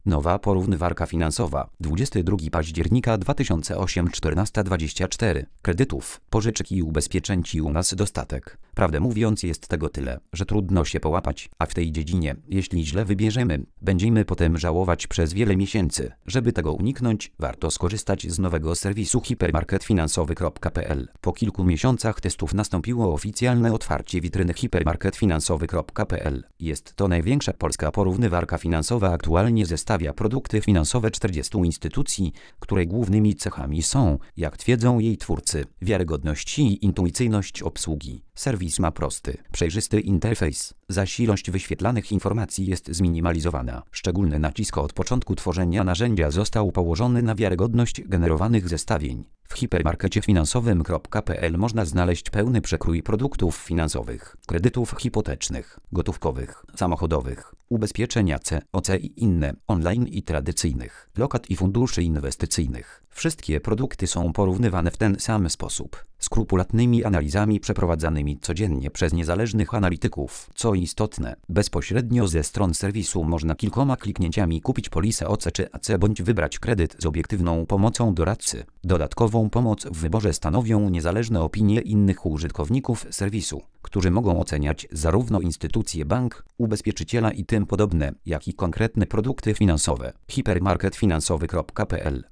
Nowa porównywarka finansowa. 22 października 2008 14:24. Kredytów, pożyczek i ubezpieczeń ci u nas dostatek. Prawdę mówiąc jest tego tyle, że trudno się połapać, a w tej dziedzinie, jeśli źle wybierzemy, będziemy potem żałować przez wiele miesięcy. Żeby tego uniknąć, warto skorzystać z nowego serwisu hipermarketfinansowy.pl. Po kilku miesiącach testów nastąpiło oficjalne otwarcie witryny hipermarketfinansowy.pl. Jest to największa polska porównywarka finansowa. Aktualnie zestawia produkty finansowe 40 instytucji, której głównymi cechami są, jak twierdzą jej twórcy, wiarygodność i intuicyjność obsługi. Serwis ma prosty, przejrzysty interfejs, zaś ilość wyświetlanych informacji jest zminimalizowana. Szczególny nacisk od początku tworzenia narzędzia został położony na wiarygodność generowanych zestawień. W hipermarkeciefinansowym.pl można znaleźć pełny przekrój produktów finansowych, kredytów hipotecznych, gotówkowych, samochodowych, ubezpieczenia C, OC i inne, online i tradycyjnych, lokat i funduszy inwestycyjnych. Wszystkie produkty są porównywane w ten sam sposób, skrupulatnymi analizami przeprowadzanymi codziennie przez niezależnych analityków. Co istotne, bezpośrednio ze stron serwisu można kilkoma kliknięciami kupić polisę OC czy AC bądź wybrać kredyt z obiektywną pomocą doradcy. Dodatkową pomoc w wyborze stanowią niezależne opinie innych użytkowników serwisu, którzy mogą oceniać zarówno instytucję, bank, ubezpieczyciela i tym podobne, jak i konkretne produkty finansowe. hipermarketfinansowy.pl